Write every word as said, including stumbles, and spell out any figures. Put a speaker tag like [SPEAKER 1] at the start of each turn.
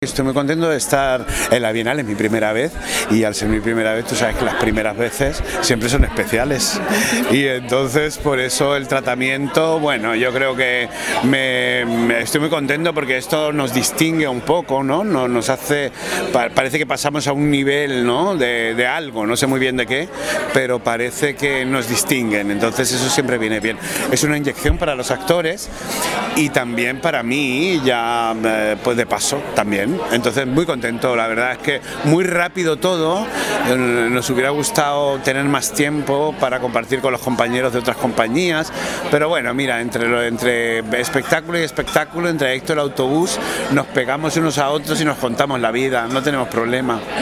[SPEAKER 1] Estoy muy contento de estar en la Bienal, es mi primera vez y al ser mi primera vez tú sabes que las primeras veces siempre son especiales y entonces por eso el tratamiento, bueno, yo creo que me, me estoy muy contento porque esto nos distingue un poco, ¿no? Nos, nos hace, parece que pasamos a un nivel, ¿no? de, de algo, no sé muy bien de qué, pero parece que nos distinguen, entonces eso siempre viene bien. Es una inyección para los actores y también para mí, ya pues de paso también. Entonces muy contento, la verdad es que muy rápido todo, nos hubiera gustado tener más tiempo para compartir con los compañeros de otras compañías, pero bueno, mira, entre, lo, entre espectáculo y espectáculo, entre Héctor y Autobús, nos pegamos unos a otros y nos contamos la vida, no tenemos problema.